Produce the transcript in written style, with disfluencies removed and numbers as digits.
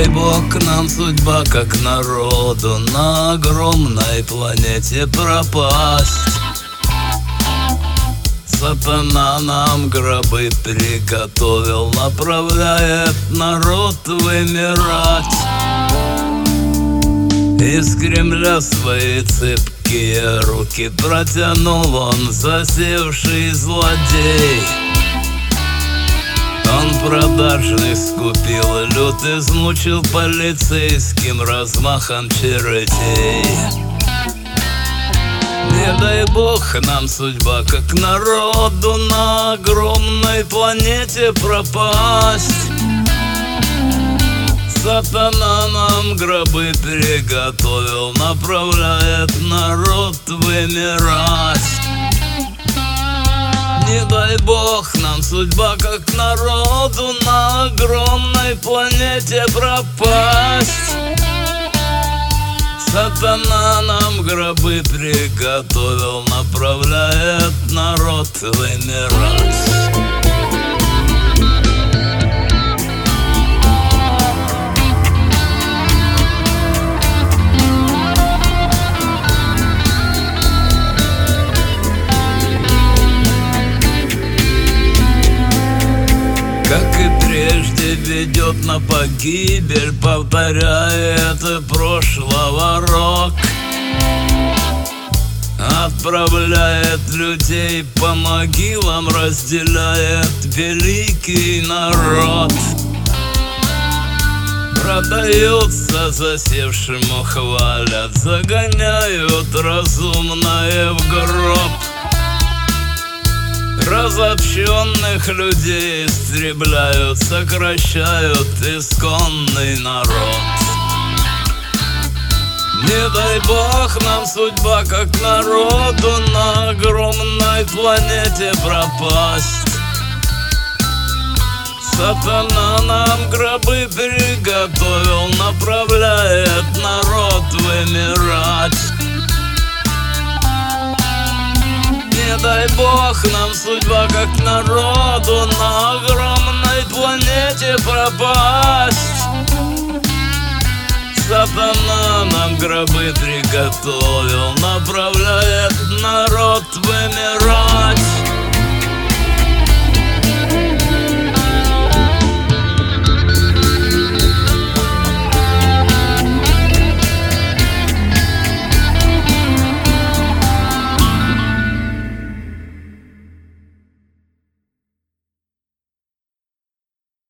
дай Бог нам судьба, как народу, на огромной планете пропасть. Сатана нам гробы приготовил, направляет народ вымирать. Из Кремля свои цепкие руки протянул он, засевший злодей. Он продажный скупил, люд измучил полицейским размахом чертей. Не дай Бог нам судьба, как народу, на огромной планете пропасть. Сатана нам гробы приготовил, направляет народ вымирать. Не дай Бог нам судьба, как народу, на огромной планете пропасть. Сатана нам гробы приготовил, направляет народ вымирать. Как и прежде ведет на погибель, повторяет прошлого рок. Отправляет людей по могилам, разделяет великий народ. Продаются засевшему, хвалят, загоняют разумное в гроб. Разобщенных людей истребляют, сокращают исконный народ. Не дай Бог нам судьба, как народу, на огромной планете пропасть. Сатана нам гробы приготовил, направляет народ вымирать. Не дай Бог нам судьба, как народу, на огромной планете пропасть. Сатана нам гробы приготовил, направляет народ вымирать.